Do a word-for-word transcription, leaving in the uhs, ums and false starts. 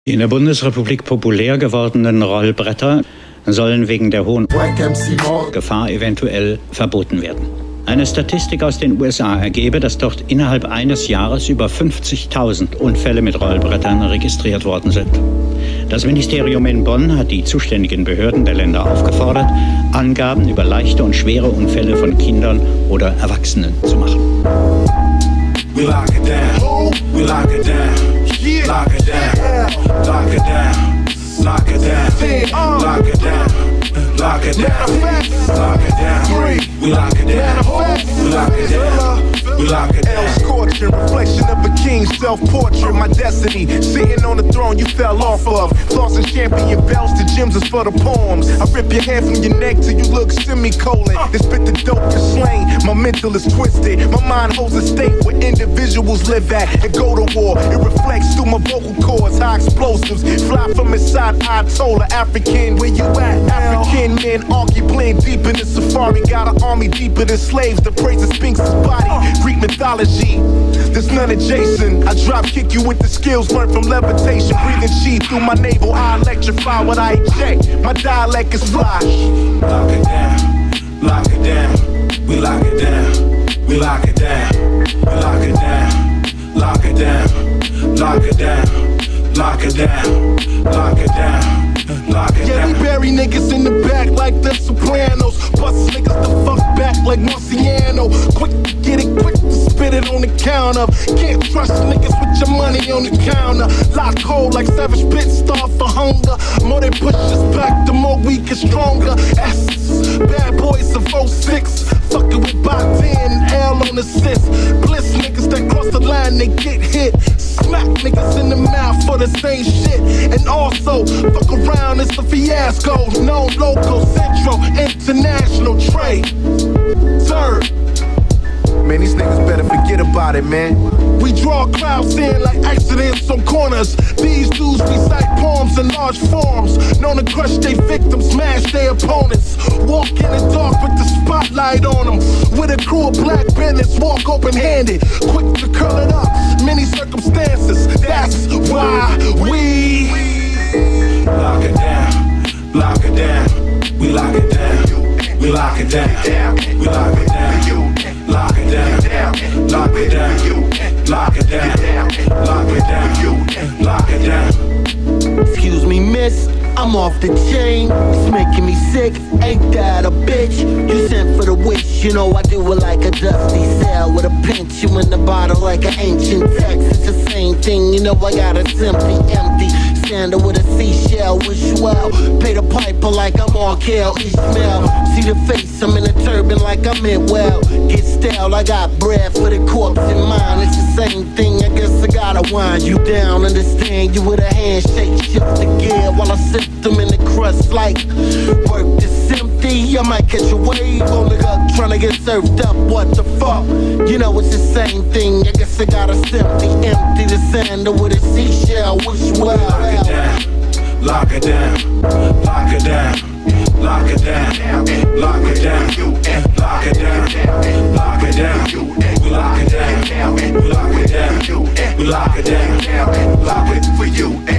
Die in der Bundesrepublik populär gewordenen Rollbretter sollen wegen der hohen Gefahr eventuell verboten werden. Eine Statistik aus den U S A ergebe, dass dort innerhalb eines Jahres über fünfzigtausend Unfälle mit Rollbrettern registriert worden sind. Das Ministerium in Bonn hat die zuständigen Behörden der Länder aufgefordert, Angaben über leichte und schwere Unfälle von Kindern oder Erwachsenen zu machen. We lock it down, we lock it down, lock it down, lock it down, lock it down, lock it down, lock it down, lock it down, we lock it down, we lock it down, we lock it down. Scorching, reflection of a king's self-portrait, my destiny, sitting on the throne you fell off of, flossing champion belts, the gems is for the poems, I rip your hair from your neck till you look semicolon, then spit the dope to slang, my mental is twisted, my mind holds a state where individuals live at and go to war, it reflects through my vocal cords, high explosives, fly from inside Ayatollah, African, where you at, African men, argue playing deep in the safari, got an army deeper than slaves, the praise of Sphinx's body, Greek mythology, there's none adjacent, I drop kick you with the skills learned from levitation, breathing chi through my navel, I electrify what I eject, my dialect is fly. Lock it down, lock it down, we lock it down, we lock it down, we lock it down, lock it down, lock it down, lock it down, lock it down, lock it down. Yeah, we bury niggas in the back like the Sopranos, bust niggas the fuck back like Marciano, quick to get it, quick to spit it on the counter, can't trust niggas with your money on the counter, lock cold like Savage Pit, starve for hunger, more they push us back, the more we get stronger, S, bad boys of oh six, fucking with Bot ten, L on assist, bliss niggas that cross the line, they get hit, smack niggas in the mouth for the same shit, and also, fuck around, it's a fiasco, no local, central, international trade, third. Man, these niggas better forget about it, man. We draw crowds in like accidents on corners. These dudes recite poems in large forms, known to crush their victims, smash their opponents. Walk in the dark with the spotlight on them. With a crew of black bandits, walk open-handed, quick to curl it up. Many circumstances, that's why we lock it down, lock it down, we lock it down, we lock it down, we lock it down. Lock it down, lock it down, lock it down, lock it down, lock it down. Excuse me, miss, I'm off the chain. It's making me sick, ain't that a bitch? You sent for the wish, you know I do it like a dusty cell with a pinch, you in the bottle like an ancient text. It's the same thing, you know I got it simply empty. Sandal with a seashell, wish well. Pay the piper like I'm on Kel Ishmael. See the face, I'm in a turban like I'm in well. Get stale, I got bread for the corpse in mind. It's the same thing, I guess I gotta wind you down. Understand you with a handshake, shift the gear while I sip them in the crust like work this empty. I might catch a wave on the gut trying to get surfed up. What the fuck? You know it's the same thing. I guess I gotta simply empty the sandal with a seashell. Wish well. Lock it down, lock it down, lock it down, lock it down, lock it down, lock it down, we lock it down, we lock it down, we lock it down, lock it for you.